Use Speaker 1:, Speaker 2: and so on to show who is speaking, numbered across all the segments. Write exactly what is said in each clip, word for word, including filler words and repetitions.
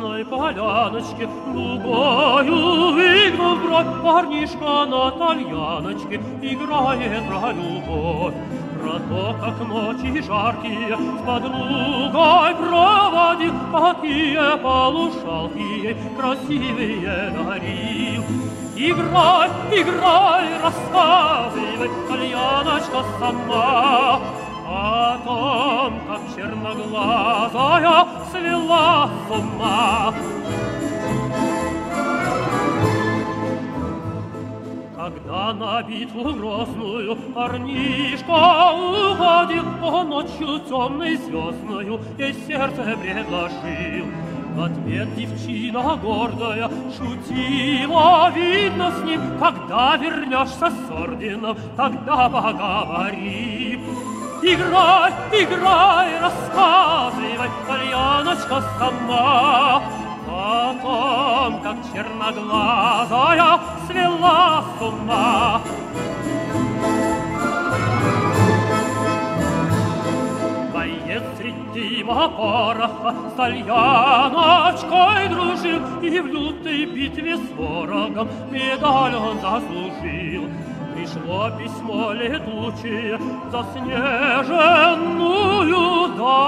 Speaker 1: лесной поляночке, дугою выгнув бровь, парнишка на тальяночке играет про любовь. Про то, как ночи жаркие с подругой проводил, какие полушалки ей красивые дарил. Играй, играй, рассказывай, тальяночка сама, о том, как черноглазая свела с ума. Когда на битву грозную парнишка уходил, он ночью темной звездною ей сердце предложил. В ответ девчина гордая шутила, видно с ним, когда вернешься с орденом, тогда поговори. Играй, играй, рассказывай, тальяночка сама, о том, как черноглазая свела с ума. Боец средь дыма пороха с тальяночкой дружил, и в лютой битве с ворогом медаль он заслужил. Пришло письмо летучее заснеженную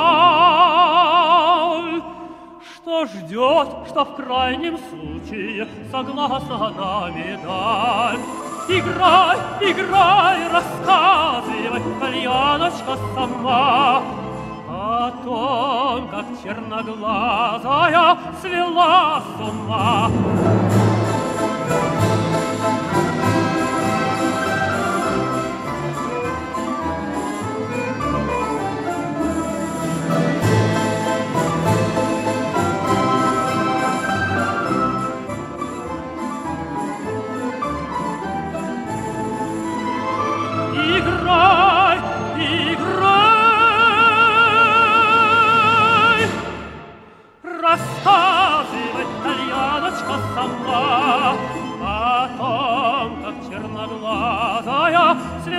Speaker 1: даль, что ждет, что в крайнем случае согласна на медаль. Играй, играй, рассказывай, тальяночка сама, о том, как черноглазая свела с ума. Играй, играй, рассказывай, тальяночка сама, о том, как черноглазая свела